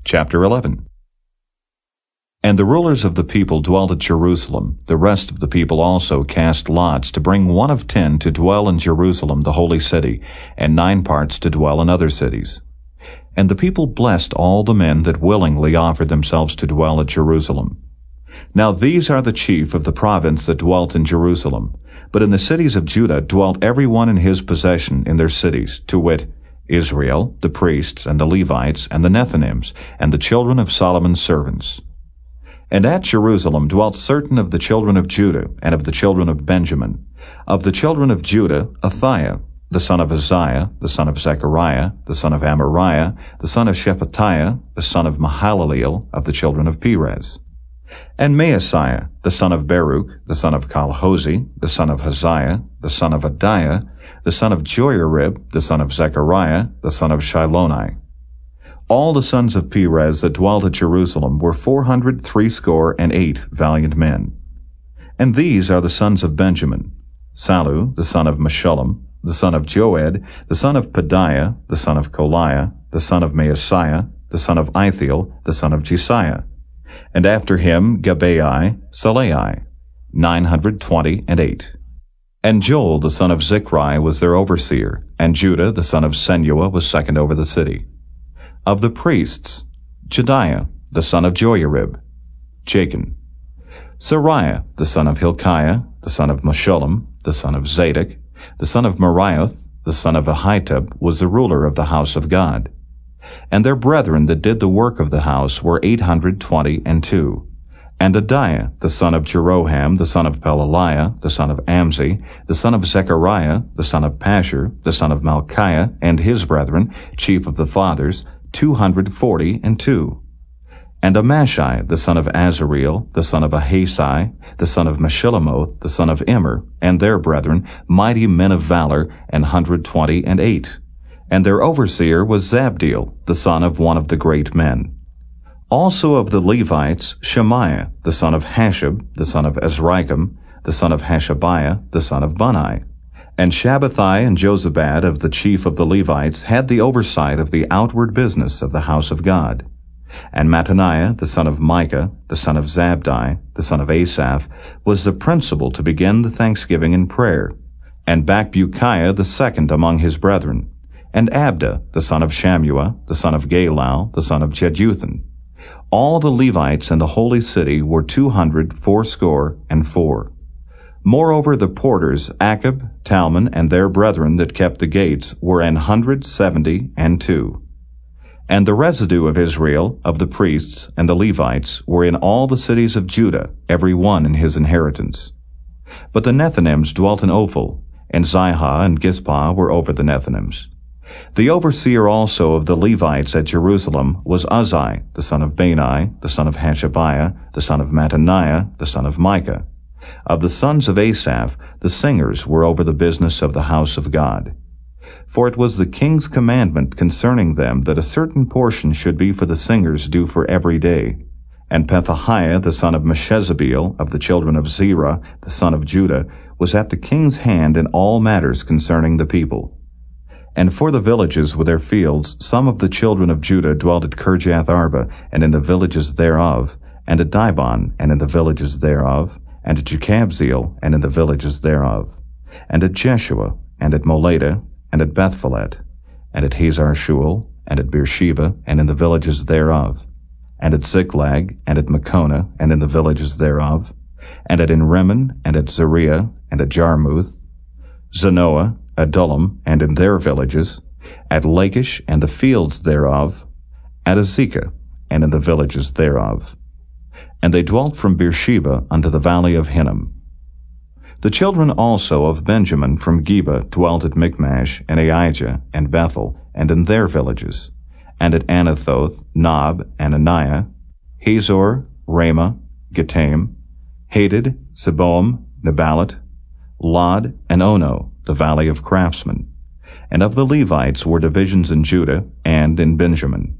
Chapter 11. And the rulers of the people dwelt at Jerusalem. The rest of the people also cast lots to bring 1 of 10 to dwell in Jerusalem, the holy city, and 9 parts to dwell in other cities. And the people blessed all the men that willingly offered themselves to dwell at Jerusalem. Now these are the chief of the province that dwelt in Jerusalem. But in the cities of Judah dwelt every one in his possession in their cities, to wit, Israel, the priests, and the Levites, and the Nethinims, and the children of Solomon's servants. And at Jerusalem dwelt certain of the children of Judah, and of the children of Benjamin. Of the children of Judah, Athaiah, the son of Uzziah, the son of Zechariah, the son of Amariah, the son of Shephatiah, the son of Mahalaleel, of the children of Perez. And Maaseiah, the son of Baruch, the son of Calhozi, the son of Haziah, the son of Adiah, the son of Joiarib, the son of Zechariah, the son of Shiloni. All the sons of Perez that dwelt at Jerusalem were 468 valiant men. And these are the sons of Benjamin: Sallu, the son of Meshullam, the son of Joed, the son of Pedaiah, the son of Koliah, the son of Maaseiah, the son of Ithiel, the son of Jesiah. And after him Gabai, Salai, 928. And Joel the son of Zichri was their overseer, and Judah the son of Senua was second over the city. Of the priests, Jediah the son of Joiarib, Jachin. Sariah the son of Hilkiah, the son of Meshullam, the son of Zadok, the son of Merioth, the son of Ahitub, was the ruler of the house of God. And their brethren that did the work of the house were 822. And Adiah the son of Jeroham, the son of Pelaliah, the son of Amzi, the son of Zechariah, the son of Pashur, the son of Malchiah, and his brethren, chief of the fathers, 242. And Amashai the son of Azareel, the son of Ahasai, the son of Meshillemoth, the son of Immer, and their brethren, mighty men of valor, 128. And their overseer was Zabdiel, the son of one of the great men. Also of the Levites, Shemaiah, the son of Hashab, the son of Azrikam, the son of Hashabiah, the son of Bunai. And Shabbathai and Jozabad of the chief of the Levites had the oversight of the outward business of the house of God. And Mattaniah, the son of Micah, the son of Zabdi, the son of Asaph, was the principal to begin the thanksgiving and prayer. And Bakbukiah the second among his brethren. And Abda, the son of Shammua, the son of Galal, the son of Jeduthun. All the Levites in the holy city were 284. Moreover, the porters, Akab, Talmon, and their brethren that kept the gates, were 172. And the residue of Israel, of the priests and the Levites, were in all the cities of Judah, every one in his inheritance. But the Nethinims dwelt in Ophel, and Zihah and Gizpah were over the Nethinims. The overseer also of the Levites at Jerusalem was Uzzi, the son of Bani, the son of Hashabiah, the son of Mattaniah, the son of Micah. Of the sons of Asaph, the singers were over the business of the house of God. For it was the king's commandment concerning them that a certain portion should be for the singers due for every day. And Pethahiah, the son of Meshezabeel, of the children of Zerah, the son of Judah, was at the king's hand in all matters concerning the people. And for the villages with their fields, some of the children of Judah dwelt at Kirjath Arba, and in the villages thereof, and at Dibon, and in the villages thereof, and at Jekabzeel, and in the villages thereof, and at Jeshua, and at Moladah, and at Bethphelet, and at Hazar Shual, and at Beersheba, and in the villages thereof, and at Ziklag, and at Makona, and in the villages thereof, and at Enrimmon, and at Zeriah, and at Jarmuth, Zanoah, Adullam, and in their villages, at Lachish and the fields thereof, at Azekah, and in the villages thereof. And they dwelt from Beersheba unto the valley of Hinnom. The children also of Benjamin from Geba dwelt at Michmash, and Aijah, and Bethel, and in their villages, and at Anathoth, Nob, Ananiah, Hazor, Ramah, Gittaim, Hadid, Zeboam, Neballat, Lod, and Ono, the valley of craftsmen. And of the Levites were divisions in Judah and in Benjamin.